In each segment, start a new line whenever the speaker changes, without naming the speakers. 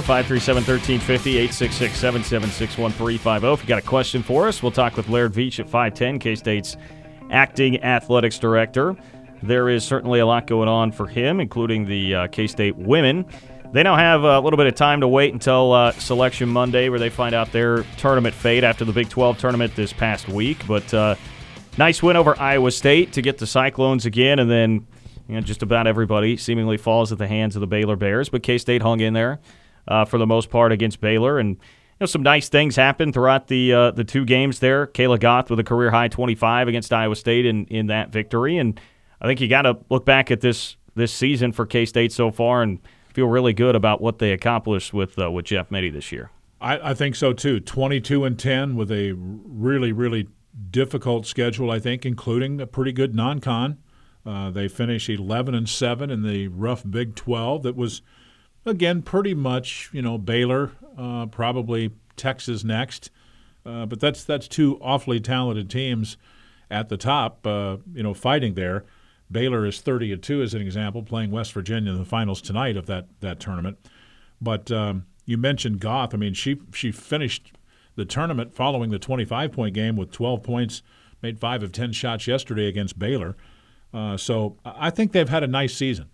537-1350, 866-776-1350. If you got a question for us, we'll talk with Laird Veach at 510, K-State's acting athletics director. There is certainly a lot going on for him, including the K-State women. They now have a little bit of time to wait until Selection Monday, where they find out their tournament fate after the Big 12 tournament this past week. But nice win over Iowa State to get the Cyclones again, and then just about everybody seemingly falls at the hands of the Baylor Bears. But K-State hung in there for the most part against Baylor, and some nice things happened throughout the two games there. Kayla Goth with a career-high 25 against Iowa State in that victory, and I think you got to look back at this season for K-State so far and feel really good about what they accomplished with Jeff Mittie this year.
I think so too. 22-10 with a really, really difficult schedule, I think, including a pretty good non-con. They finished 11-7 in the rough Big 12. That was, again, pretty much Baylor, probably Texas next, but that's two awfully talented teams at the top, fighting there. Baylor is 30-2 as an example, playing West Virginia in the finals tonight of that tournament. But you mentioned Goth. I mean, she finished the tournament following the 25-point game with 12 points, made 5 of 10 shots yesterday against Baylor. So I think they've had a nice season.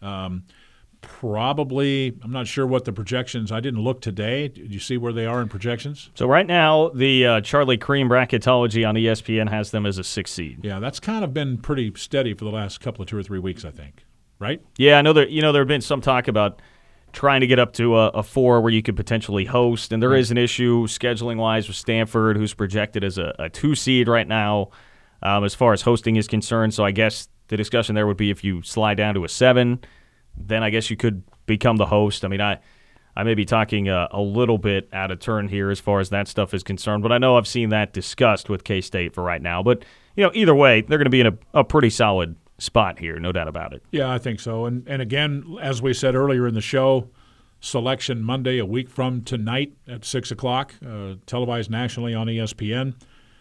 Probably, I'm not sure what the projections. I didn't look today. Did you see where they are in projections?
So right now, the Charlie Cream bracketology on ESPN has them as a 6 seed.
Yeah, that's kind of been pretty steady for the last couple of 2 or 3 weeks, I think. Right?
Yeah, I know there have been some talk about trying to get up to a 4 where you could potentially host, and there is an issue scheduling-wise with Stanford, who's projected as a 2 seed right now as far as hosting is concerned. So I guess the discussion there would be if you slide down to a 7, then I guess you could become the host. I mean, I may be talking a little bit out of turn here as far as that stuff is concerned, but I know I've seen that discussed with K-State for right now. But, either way, they're going to be in a pretty solid spot here, no doubt about it.
Yeah, I think so. And again, as we said earlier in the show, Selection Monday, a week from tonight at 6 o'clock, televised nationally on ESPN.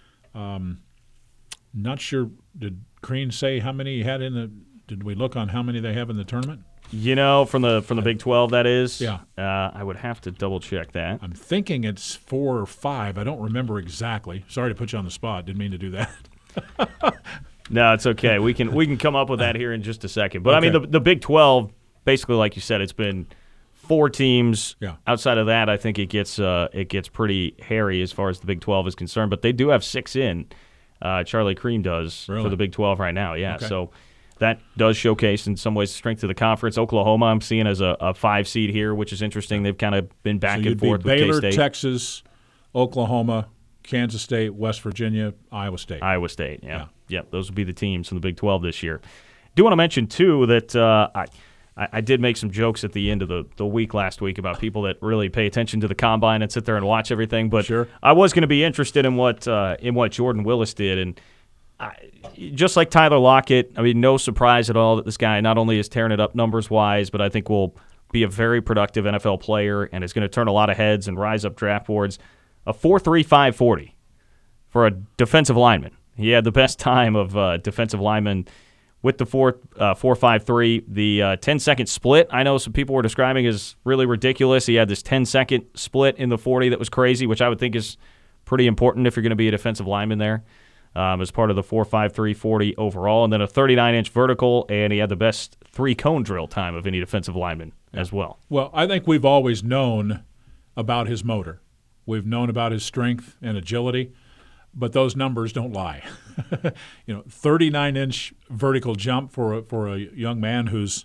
Not sure, did Crean say how many he had did we look on how many they have in the tournament?
From the Big 12, that is.
Yeah.
I would have to double-check that.
I'm thinking it's 4 or 5. I don't remember exactly. Sorry to put you on the spot. Didn't mean to do that.
No, it's okay. We can come up with that here in just a second. But, okay. I mean, the Big 12, basically, like you said, it's been 4 teams.
Yeah.
Outside of that, I think it gets pretty hairy as far as the Big 12 is concerned. But they do have 6 in. Charlie Cream does for the Big 12 right now. Yeah, okay. So that does showcase in some ways the strength of the conference. Oklahoma I'm seeing as a 5 seed here, which is interesting. They've kind of been back and forth with
Baylor,
K-State.
Texas, Oklahoma, Kansas State, West Virginia, Iowa State.
Iowa State, yeah. Those would be the teams from the Big 12 this year. Do want to mention, too, that I did make some jokes at the end of the week last week about people that really pay attention to the Combine and sit there and watch everything. But
sure.
I was going to be interested in what Jordan Willis did. And just like Tyler Lockett, I mean, no surprise at all that this guy not only is tearing it up numbers-wise, but I think will be a very productive NFL player and is going to turn a lot of heads and rise up draft boards. A 4.35 40 for a defensive lineman. He had the best time of defensive lineman with the 4.53. The 10-second split, I know some people were describing as really ridiculous. He had this 10-second split in the 40 that was crazy, which I would think is pretty important if you're going to be a defensive lineman there. As part of the 4.53 40 overall, and then a 39-inch vertical, and he had the best 3-cone drill time of any defensive lineman as well.
Well, I think we've always known about his motor. We've known about his strength and agility, but those numbers don't lie. 39-inch vertical jump for a young man who's,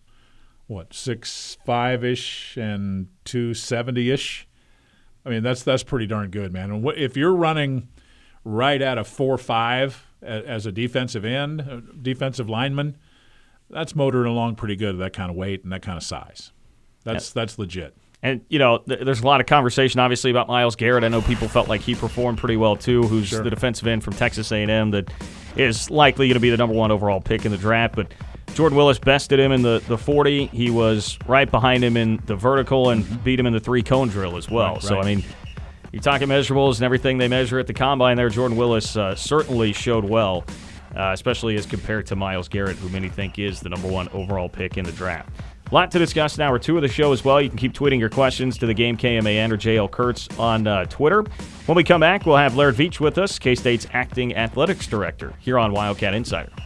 6'5"-ish and 270-ish. I mean, that's pretty darn good, man. And if you're running right at a 4.5 as a defensive lineman, that's motoring along pretty good at that kind of weight and that kind of size. That's legit.
And, there's a lot of conversation, obviously, about Myles Garrett. I know people felt like he performed pretty well, too, who's the defensive end from Texas A&M that is likely going to be the number 1 overall pick in the draft. But Jordan Willis bested him in the 40. He was right behind him in the vertical and beat him in the 3-cone drill as well. Right. So, I mean, you're talking measurables and everything they measure at the Combine there. Jordan Willis certainly showed well, especially as compared to Myles Garrett, who many think is the number 1 overall pick in the draft. A lot to discuss in Hour 2 of the show as well. You can keep tweeting your questions to the game KMAN or JL Kurtz on Twitter. When we come back, we'll have Laird Veatch with us, K-State's acting athletics director, here on Wildcat Insider.